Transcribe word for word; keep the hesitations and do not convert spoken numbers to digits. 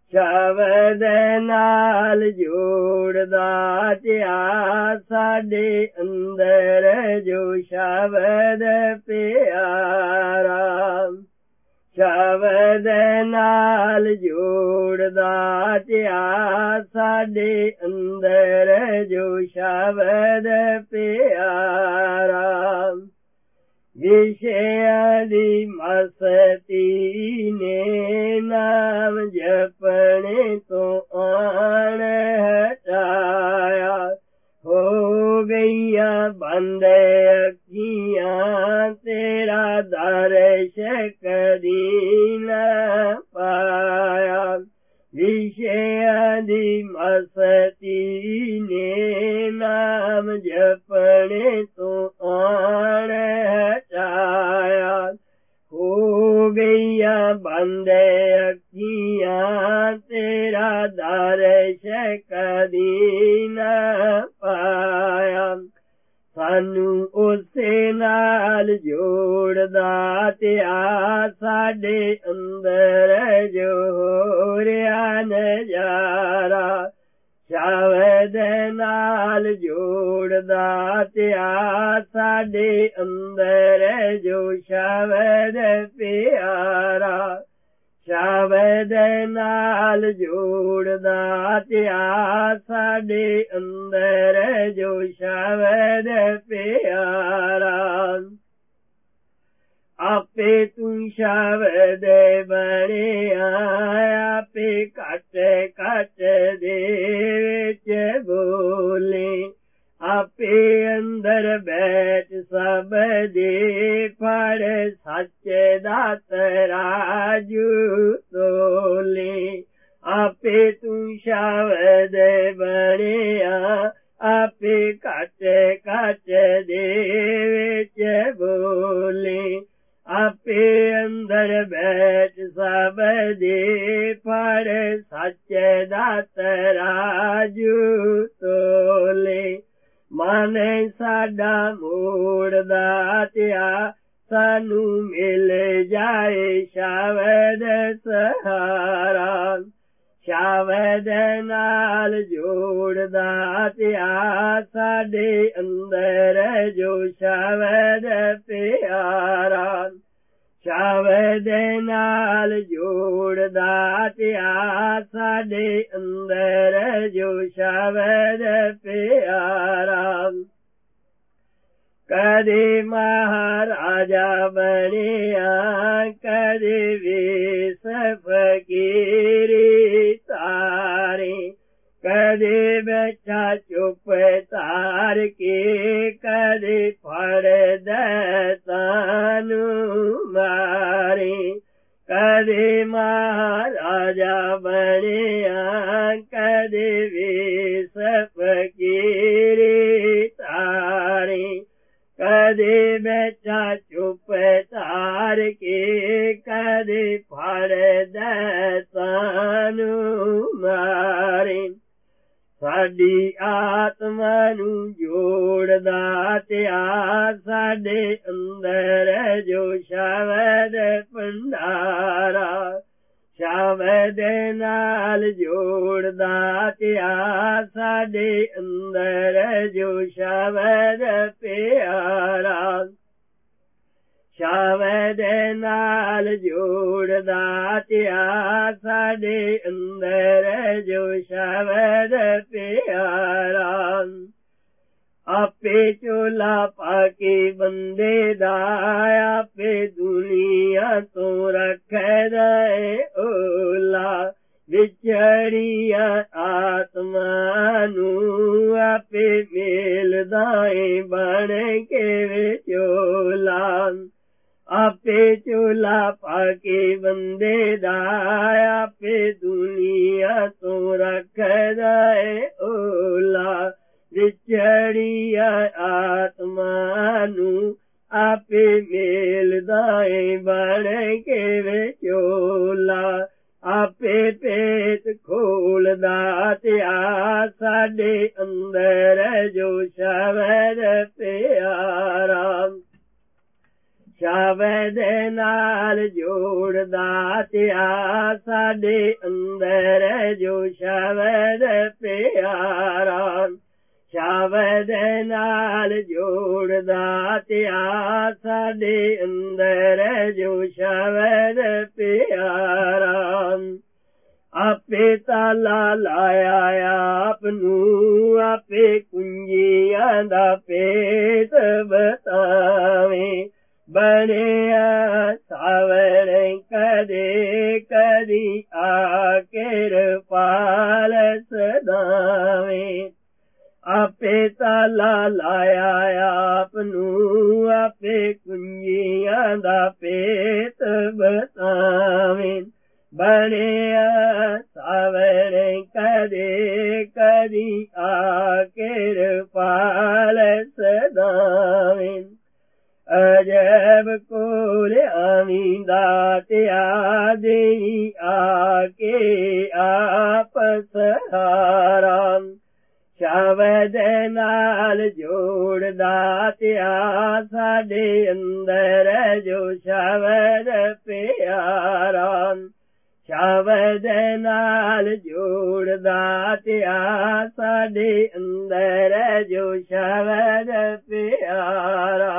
ਸ਼ਬਦ ਨਾਲ ਜੋੜਦਾ ਧਿਆ ਸਾਡੇ ਅੰਦਰ ਜੋ ਸ਼ਬਦ ਪਿਆਰਾ ਸ਼ਬਦ ਨਾਲ ਜੋੜਦਾ ਧਿਆ ਸਾਡੇ ਅੰਦਰ ਜੋ ਸ਼ਬਦ ਪਿਆਰਾ ਵਿਸ਼ਿਆਂ ਦੀ ਮਸਤੀ ਨੇ ਨਾਮ ਜਪਣੇ ਤੋਂ ਆਣ ਹਟਾਇਆ ਹੋ ਗਈਆਂ ਬੰਦ ਅੱਖੀਆਂ ਤੇਰਾ ਦਰਸ਼ ਕਦੀ ਨਾ ਪਾਇਆ ਵਿਸ਼ਿਆਂ ਦੀ ਮਸਤੀ ਨੇ ਨਾਮ ਜਪਣੇ ਤੋਂ ਆਣ ਹਟਾਇਆ ਹੋ ਗਈਆਂ ਬੰਦ ਅੱਖੀਆਂ ਤੇਰਾ ਦਰਸ਼ ਕਦੀ ਨਾ ਪਾਇਆ ਸਾਨੂੰ ਉਸੇ ਨਾਲ ਜੋੜਦਾ ਧਿਆ ਸਾਡੇ ਅੰਦਰ ਜੋ ਹੋ ਰਿਹਾ ਨਜ਼ਾਰਾ ਸ਼ਬਦ ਨਾਲ ਜੋੜਦਾ ਧਿਆ ਸਾਡੇ ਅੰਦਰ ਜੋ ਸ਼ਬਦ ਪਿਆਰਾ ਸ਼ਬਦ ਨਾਲ ਜੋੜਦਾ ਧਿਆ ਸਾਡੇ ਅੰਦਰ ਜੋ ਸ਼ਬਦ ਪਿਆਰਾ ਆਪੇ ਤੂੰ ਸ਼ਬਦ ਬਣਿਆ ਆਪੇ ਘਟ ਘਟ ਦੇ ਵਿੱਚ ਬੋਲੇ ਆਪੇ ਅੰਦਰ ਬੈਠ ਸਭ ਦੇ ਫੜ ਸੱਚ ਦਾ ਤਰਾਜੂ ਤੋਲੇ ਆਪੇ ਤੂੰ ਸ਼ਬਦ ਬਣਿਆ ਆਪੇ ਘਟ ਘਟ ਦੇ ਵਿੱਚ ਬੋਲੇ ਆਪੇ ਅੰਦਰ ਬੈਠ ਸਭ ਦੇ ਫੜ ਸੱਚ ਦਾ ਤਰਾਜੂ ਤੋਲੇ ਮਨ ਸਾਡਾ ਮੋੜਦਾ ਧਿਆ ਸਾਨੂੰ ਮਿਲ ਜਾਏ ਸ਼ਬਦ ਸਹਾਰਾ ਸ਼ਬਦ ਨਾਲ ਜੋੜਦਾ ਧਿਆ ਸਾਡੇ ਅੰਦਰ ਜੋ ਸ਼ਬਦ ਪਿਆਰਾ ਸ਼ਬਦ ਨਾਲ ਜੋੜਦਾ ਧਿਆ ਸਾਡੇ ਅੰਦਰ ਜੋ ਸ਼ਬਦ ਪਿਆਰਾ ਕਦੇ ਮਹਾਰਾਜਾ ਬਣਿਆ ਕਦੇ ਵੇਸ ਫਕੀਰੀ ਤਾਰੇ ਕਦੇ ਬੈਠਾ ਚੁੱਪ ਤਾਰ ਕੇ ਕਦੇ ਫੜਦਾ ਤਾਨੂੰ ਮਾਰੇ ਕਦੇ ਮਹਾਰਾਜਾ ਬਣਿਆ ਕਦੇ ਵੇਸ ਫਕੀਰੀ ਤਾਰੇ ਕਦੇ ਬੈਠਾ ਚੁੱਪ ਤਾਰ ਕੇ ਕਦੇ ਫੜਦਾ ਤਾਨੂੰ ਮਾਰੇ ਸਾਡੀ ਆਤਮਾ ਨੂੰ ਜੋੜਦਾ ਧਿਆ ਸਾਡੇ ਅੰਦਰ ਜੋ ਸ਼ਬਦ ਭੰਡਾਰਾ ਸ਼ਬਦ ਨਾਲ ਜੋੜਦਾ ਧਿਆ ਸਾਡੇ ਅੰਦਰ ਜੋ ਸ਼ਬਦ ਪਿਆਰਾ ਸ਼ਬਦ ਨਾਲ ਜੋੜਦਾ ਧਿਆ ਸਾਡੇ ਅੰਦਰ ਜੋ ਸ਼ਬਦ ਪਿਆਰਾ ਆਪੇ ਝੋਲਾ ਪਾ ਕੇ ਬੰਦੇ ਦਾ ਆਪੇ ਦੁਨੀਆ ਤੋਂ ਰੱਖਦਾ ਏ ਓਲਾ ਵਿਚੜੀਆਂ ਆਤਮਾ ਨੂੰ ਆਪੇ ਮਿਲਦਾ ਏ ਬਣ ਕੇ ਵਿਚੋਲਾ ਆਪੇ ਝੋਲਾ ਪਾ ਕੇ ਬੰਦੇ ਦਾ ਆਪੇ ਦੁਨੀਆ ਤੋਂ ਰੱਖਦਾ ਏ ਓਲਾ ਵਿਚੜੀਆਂ ਆਤਮਾ ਨੂੰ ਆਪੇ ਮਿਲਦਾ ਏ ਬਣ ਕੇ ਵਿਚੋਲਾ ਆਪੇ ਭੇਤ ਖੋਲਦਾ ਧਿਆ ਸਾਡੇ ਅੰਦਰ ਜੋ ਸ਼ਬਦ ਪਿਆਰਾ ਸ਼ਬਦ ਨਾਲ ਜੋੜਦਾ ਧਿਆ ਸਾਡੇ ਅੰਦਰ ਜੋ ਸ਼ਬਦ ਪਿਆਰਾ ਸ਼ਬਦ ਨਾਲ ਜੋੜਦਾ ਧਿਆ ਸਾਡੇ ਅੰਦਰ ਜੋ ਸ਼ਬਦ ਪਿਆਰਾ ਆਪੇ ਤਾਲਾ ਲਾਇਆ ਆਪ ਨੂੰ ਆਪੇ ਕੁੰਜੀਆਂ ਦਾ ਭੇਤ ਬਤਾਵੇ ਬਣਿਆ ਸਾਵਰ ਕਦੇ ਕਦੀ ਆ ਕਿਰਪਾਲ ਸਦਾਵੇ ਆਪੇ ਤਾਲਾ ਲਾਇਆ ਆਪ ਨੂੰ ਆਪੇ ਕੁੰਜੀਆਂ ਦਾ ਭੇਤ ਬਤਾਵੇ ਬਣਿਆ ਸਾਵਰ ਕਦੇ ਕਦੀ ਆ ਕਿਰਪਾਲ ਸਦਾਵੇ ਅਜਬ ਕੋਲ ਆਵੀਂ ਦਾਤਿਆ ਦੇਈ ਆ ਕੇ ਆਪ ਸਹਾਰਾ ਸ਼ਬਦ ਨਾਲ ਜੋੜਦਾ ਧਿਆ ਸਾਡੇ ਅੰਦਰ ਜੋ ਸ਼ਬਦ ਪਿਆਰਾ ਸ਼ਬਦ ਨਾਲ ਜੋੜਦਾ ਧਿਆ ਸਾਡੇ ਅੰਦਰ ਜੋ ਸ਼ਬਦ ਪਿਆਰਾ